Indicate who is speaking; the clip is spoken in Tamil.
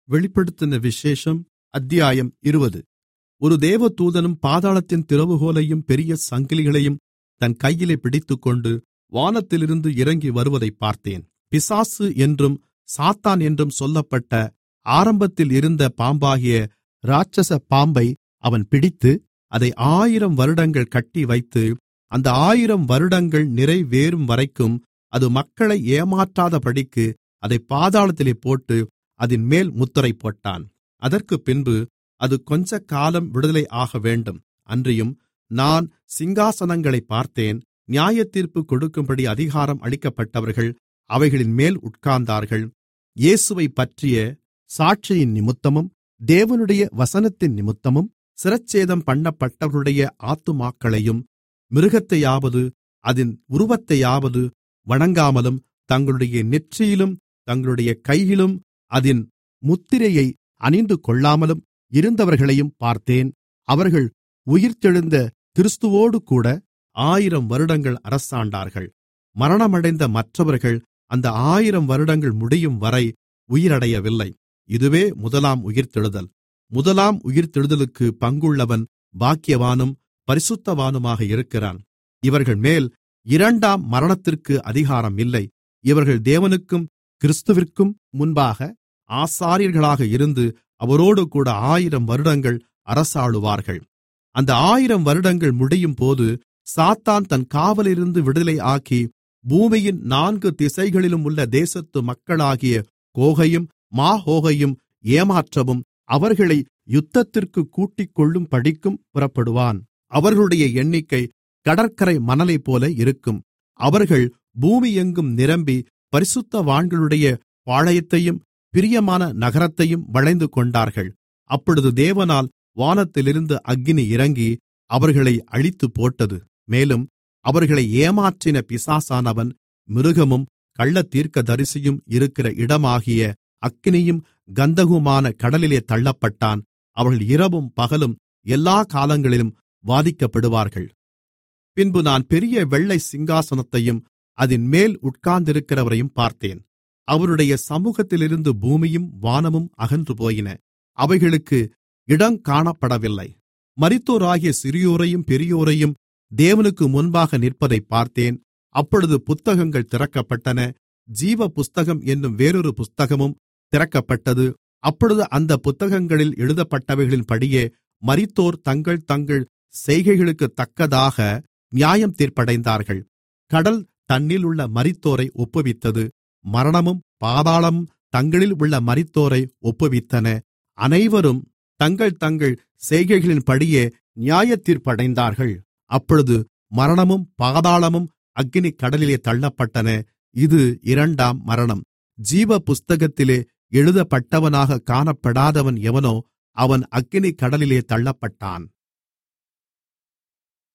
Speaker 1: வெளிப்படுத்தின விசேஷம் அத்தியாயம் 20. ஒரு தேவதூதனும் பாதாளத்தின் திறவுகோலையும் பெரிய சங்கிலிகளையும் தன் கையிலே பிடித்துக்கொண்டு வானத்திலிருந்து இறங்கி வருவதைப் பார்த்தேன். பிசாசு என்றும் சாத்தான் என்றும் சொல்லப்பட்ட ஆரம்பத்தில் இருந்த பாம்பாகிய இராட்சச பாம்பை அவன் பிடித்து அதை 1000 வருடங்கள் கட்டிவைத்து, அந்த 1000 வருடங்கள் நிறைவேறும் வரைக்கும் அது மக்களை ஏமாற்றாதபடிக்கு அதைப் பாதாளத்திலே போட்டு அதின்மேல் முத்திரை போட்டான். அதற்குப்பின்பு அது கொஞ்சக்காலம் விடுதலை ஆகவேண்டும். அன்றியும் நான் சிங்காசனங்களைப் பார்த்தேன். நியாயத்தீர்ப்பு கொடுக்கும்படி அதிகாரம் அளிக்கப்பட்டவர்கள் அவைகளின்மேல் உட்கார்ந்தார்கள். இயேசுவைப் பற்றிய சாட்சியின் நிமித்தமும் தேவனுடைய வசனத்தின் நிமித்தமும் சிரச்சேதம் பண்ணப்பட்டவர்களுடைய ஆத்துமாக்களையும் மிருகத்தையாவது அதின் உருவத்தையாவது வணங்காமலும் தங்களுடைய நெற்றியிலும் தங்களுடைய கையிலும் அதின் முத்திரையை அணிந்து கொள்ளாமலும் இருந்தவர்களையும் பார்த்தேன். அவர்கள் உயிர்த்தெழுந்த கிறிஸ்துவோடுகூட 1000 வருடங்கள் அரசாண்டார்கள். மரணமடைந்த மற்றவர்கள் அந்த 1000 வருடங்கள் முடியும் வரை உயிரடையவில்லை. இதுவே முதலாம் உயிர்த்தெழுதல். முதலாம் உயிர்த்தெழுதலுக்கு பங்குள்ளவன் பாக்கியவானும் பரிசுத்தவானுமாக இருக்கிறான். இவர்கள் மேல் இரண்டாம் மரணத்திற்கு அதிகாரம் இல்லை. இவர்கள் தேவனுக்கும் கிறிஸ்துவிற்கும் முன்பாக ஆசாரியர்களாக இருந்து அவரோடுகூட 1000 வருடங்கள் அரசாளுவார்கள். அந்த 1000 வருடங்கள் முடியும்போது சாத்தான் தன் காவலிலிருந்து விடுதலை ஆக்கி பூமியின் 4 திசைகளிலும் உள்ள தேசத்து மக்களாகிய கோகையும் மாகோகையும் ஏமாற்றவும் அவர்களை யுத்தத்திற்குக் கூட்டிக்கொள்ளும்படிக்கும் புறப்படுவான். அவர்களுடைய எண்ணிக்கை கடற்கரை மணலைப்போல இருக்கும். அவர்கள் பூமியெங்கும் நிரம்பி பரிசுத்தவான்களுடைய பாளையத்தையும் பிரியமான நகரத்தையும் வளைந்து கொண்டார்கள். அப்பொழுது தேவனால் வானத்திலிருந்து அக்கினி இறங்கி அவர்களை அழித்துப்போட்டது. மேலும் அவர்களை ஏமாற்றின பிசாசானவன் மிருகமும் கள்ளத்தீர்க்கதரிசியும் இருக்கிற இடமாகிய அக்கினியும் கந்தகமுமான கடலிலே தள்ளப்பட்டான். அவர்கள் இரவும் பகலும் எல்லா காலங்களிலும் வாதிக்கப்படுவார்கள். பின்பு நான் பெரிய வெள்ளை சிங்காசனத்தையும் அதின்மேல் உட்கார்ந்திருக்கிறவரையும் பார்த்தேன். அவருடைய சமூகத்திலிருந்து பூமியும் வானமும் அகன்று போயின. அவைகளுக்கு இடம் காணப்படவில்லை. மரித்தோராகிய சிறியோரையும் பெரியோரையும் தேவனுக்கு முன்பாக நிற்பதைப் பார்த்தேன். அப்பொழுது புத்தகங்கள் திறக்கப்பட்டன. ஜீவ புஸ்தகம் என்னும் வேறொரு புஸ்தகமும் திறக்கப்பட்டது. அப்பொழுது அந்த புத்தகங்களில் எழுதப்பட்டவைகளின்படியே மரித்தோர் தங்கள் தங்கள் செய்கைகளுக்குத் தக்கதாக நியாயம் தீர்ப்படைந்தார்கள். கடல் தன்னிலுள்ள மரித்தோரை ஒப்புவித்தது. மரணமும் பாதாளமும் தங்களில் உள்ள மரித்தோரை ஒப்புவித்தன. அனைவரும் தங்கள் தங்கள் செய்கைகளின்படியே நியாயத்தீர்ப்படைந்தார்கள். அப்பொழுது மரணமும் பாதாளமும் அக்கினிக் கடலிலே தள்ளப்பட்டன. இது இரண்டாம் மரணம். ஜீவ புஸ்தகத்திலே எழுதப்பட்டவனாக காணப்படாதவன் எவனோ அவன் அக்கினிக் கடலிலே தள்ளப்பட்டான்.